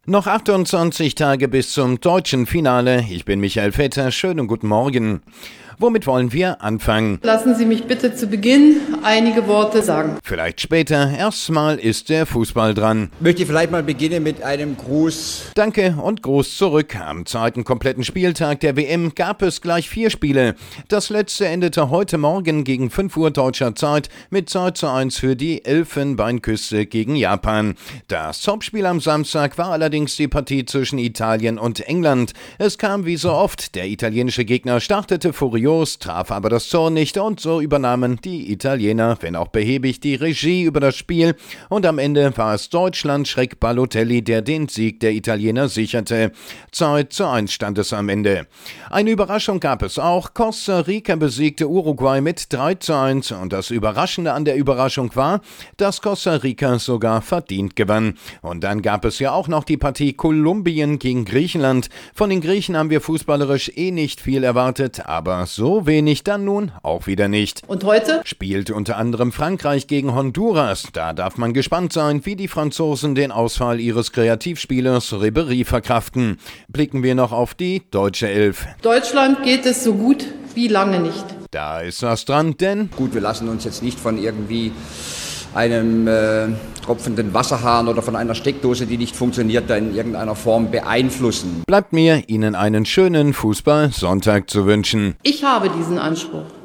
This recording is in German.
Noch 28 Tage bis zum deutschen Finale. Ich bin Michael Vetter. Schönen guten Morgen. Womit wollen wir anfangen? Lassen Sie mich bitte zu Beginn einige Worte sagen. Vielleicht später. Erstmal ist der Fußball dran. Ich möchte vielleicht mal beginnen mit einem Gruß. Danke und Gruß zurück. Am zweiten kompletten Spieltag der WM gab es gleich 4 Spiele. Das letzte endete heute Morgen gegen 5 Uhr deutscher Zeit mit 2:1 für die Elfenbeinküste gegen Japan. Das Topspiel am Samstag war allerdings die Partie zwischen Italien und England. Es kam wie so oft. Der italienische Gegner startete furios, traf aber das Tor nicht und so übernahmen die Italiener, wenn auch behäbig, die Regie über das Spiel und am Ende war es Deutschland-Schreck Balotelli, der den Sieg der Italiener sicherte. 2:1 stand es am Ende. Eine Überraschung gab es auch. Costa Rica besiegte Uruguay mit 3:1 und das Überraschende an der Überraschung war, dass Costa Rica sogar verdient gewann. Und dann gab es ja auch noch die Partie Kolumbien gegen Griechenland. Von den Griechen haben wir fußballerisch nicht viel erwartet, aber so wenig dann nun auch wieder nicht. Und heute Spielt unter anderem Frankreich gegen Honduras. Da darf man gespannt sein, wie die Franzosen den Ausfall ihres Kreativspielers Ribéry verkraften. Blicken wir noch auf die deutsche Elf. Deutschland geht es so gut wie lange nicht. Da ist was dran, denn Gut, wir lassen uns jetzt nicht von irgendwie einem tropfenden Wasserhahn oder von einer Steckdose, die nicht funktioniert, da in irgendeiner Form beeinflussen. bleibt mir, Ihnen einen schönen Fußball-Sonntag zu wünschen. Ich habe diesen Anspruch.